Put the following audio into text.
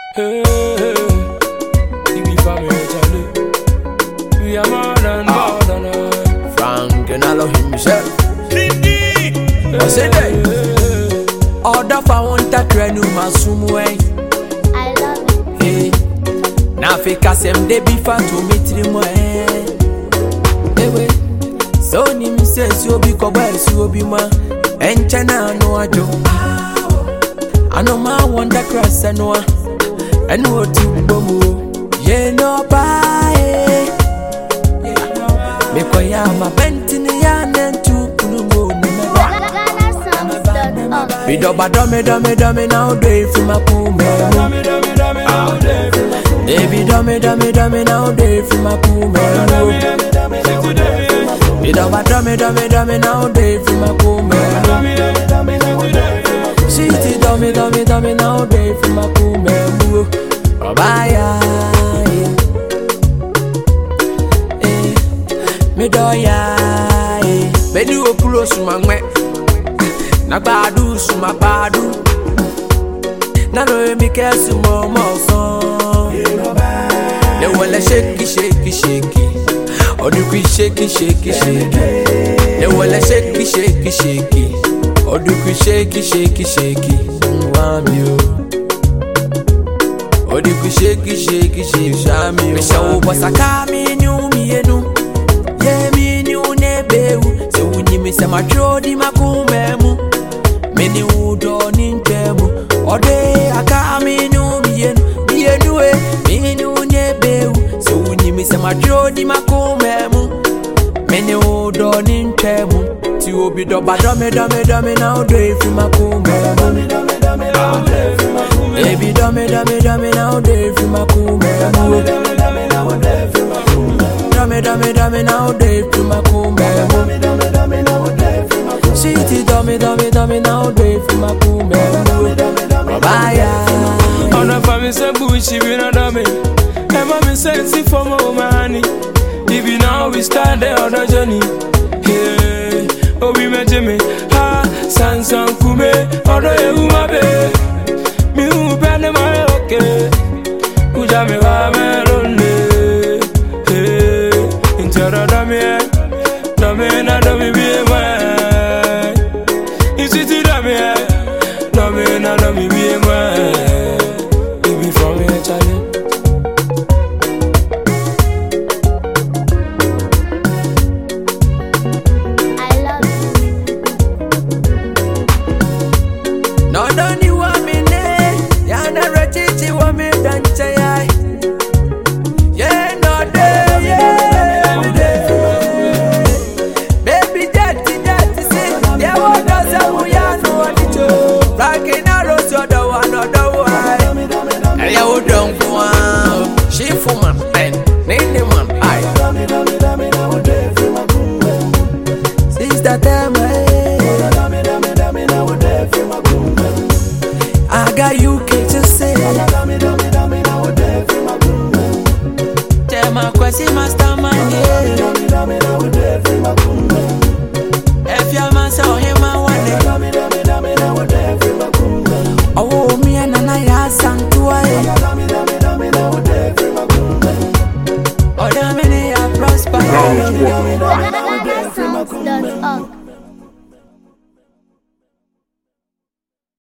Hey, we family, Charlie. We are more than Frank and all of himself. What's it day? Order for one that renu masumwe. I love it. Hey, na fika sem de bifa to meet mo ewe. So ni mi se si obi ko ba si obi ma. Enche na no ajo. Ano ma wonder cross anoa. And what you bomu ye no buy me koya ma bentini ya nentu kulumo GhanaSongs.org. me do me now day for my kume baby do me now day for my kume me do me now day for my kume she do me now day for my kume Obaya, me doya, me do a pulo sumangwe, na badu suma badu, na no me care sumo moso. They wanna shake, or do we shake? They wanna shake, or do we shake? Wamio. Odi ku shake, shami. Me shawo basaka mi nyu ye mi nyu ne bewu. Se unyi mi se matrodi makumemu. Me ni udo ni ntemu. Ode aka mi nyu e mi nyu ne bewu. Se unyi mi se matrodi makumemu. Me ni udo ni ntemu. Ti obi do me now do it for makumemu. Baby, do me now, day for my cool man. Do me now, day for my cool man. She do me now, day for my cool man. Bye. On a family, say bush, if you know me. And mommy says, see for more money. If you know we start the other journey. Hey, oh, we met Jimmy. Ha, Sansan Kume, other Umabe. Mi upende moyo okay, kuja mi wa melone. Hey, intera dami na dami biye mwe. Isiti dami na dami biye mwe. Baby from me Charlie. I love it. No, don't you want me? Yana rachiti wa me dancha yai. Yeah, no day, yeah. Baby, daddy, say, yeah, what does a woman want to do? Rocking a rose, you're the one, and you don't go. She for my pen, name the man, since that time, I got you to say. Tell my question, master man, yeah.